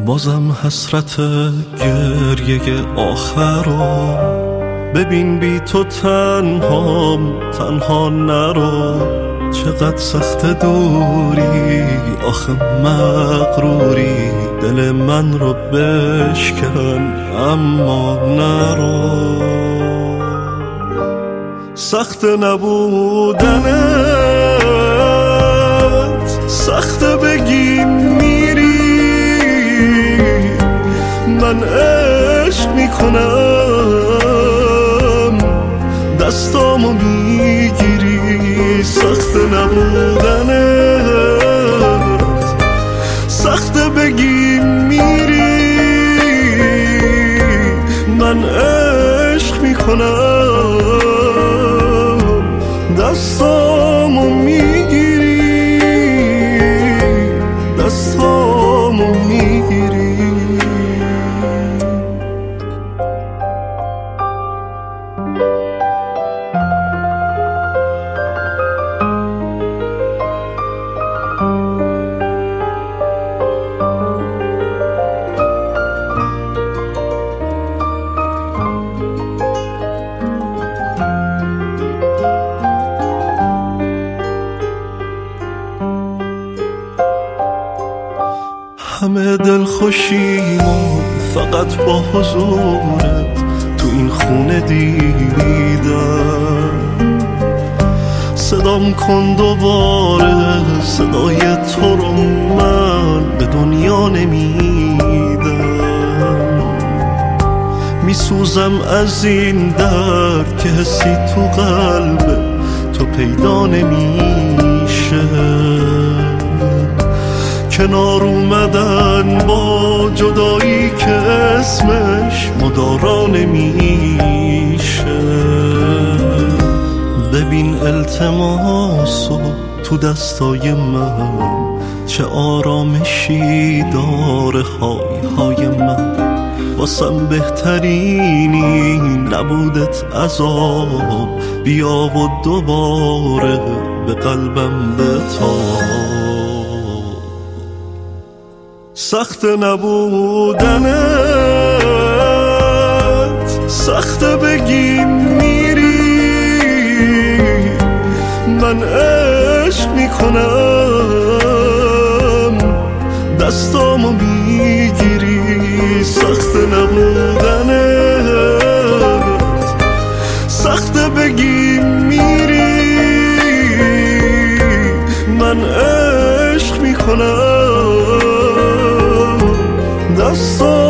بازم حسرت گریه آخرو ببین، بی تو تنها نرو. چقدر سخت دوری، آخه مغروری، دل من رو بشکن اما نرو. سخت نبودنت، سخت بگی میری، من عشق میکنم دستامو میگیری. سخت نبودنت، سخت بگی میری، من عشق میکنم دستامو میگیری، دستامو میگیری. همه دلخوشیمو فقط با حضورت تو این خونه دیدم. صدام کن دوباره، صدای تو رو من به دنیا نمیدم. میسوزم از این درد که حسی تو قلب تو پیدا نمیشه. کنار اومدن با جدایی که اسمش مدارا نمیشه. ببین التماسو تو دستای من، چه آرامشی داره های های من. واسم بهترینی نبودت عذاب، بیا و دوباره به قلبم بتاب. سخت نبودنت، سخت بگی میری، من عشق میکنم دستامو میگیری. سخت نبودنت، سخت بگی میری، من عشق میکنم دستامو